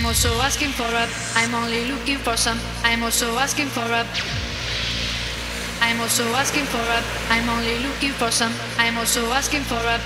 also asking for up. I'm only looking for some. I'm also asking for up. I'm also asking for up. I'm only looking for some. I'm also asking for up.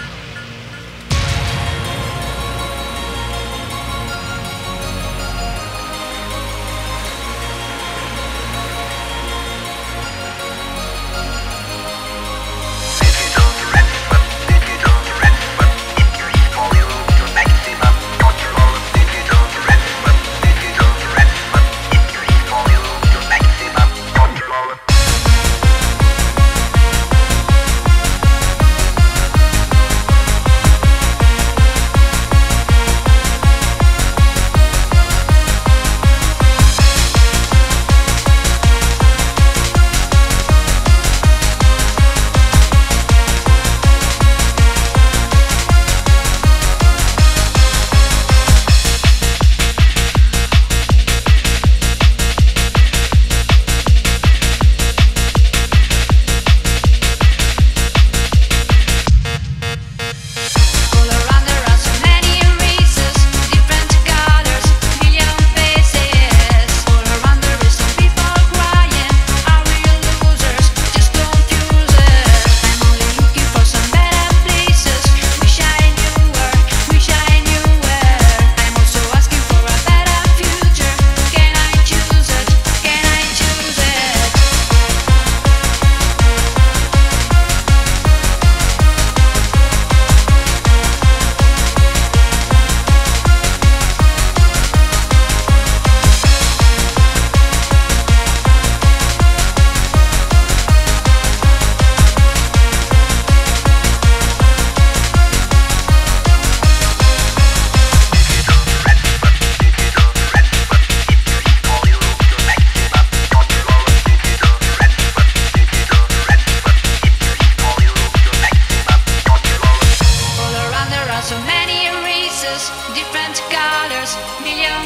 Different colors, million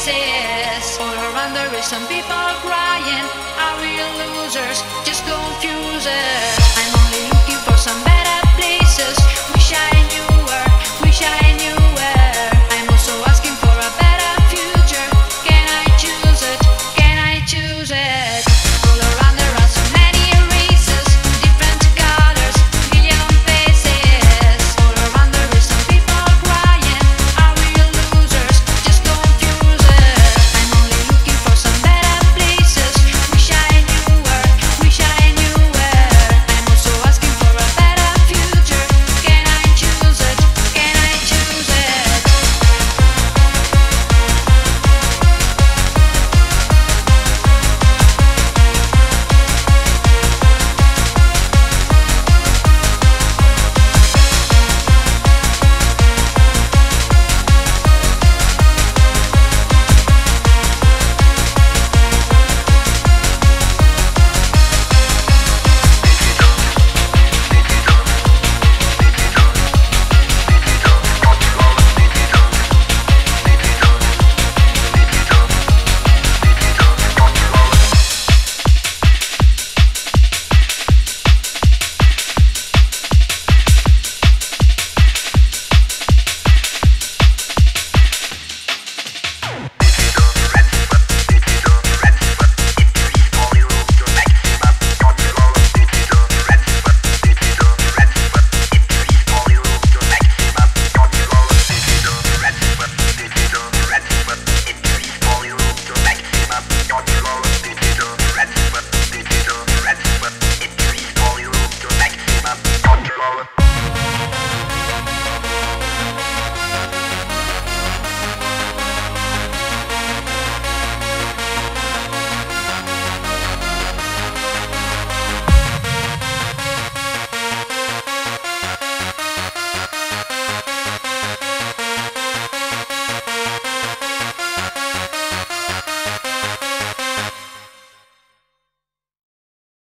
faces. All around there is some people crying. Are we losers? Just confused. I'm only looking for some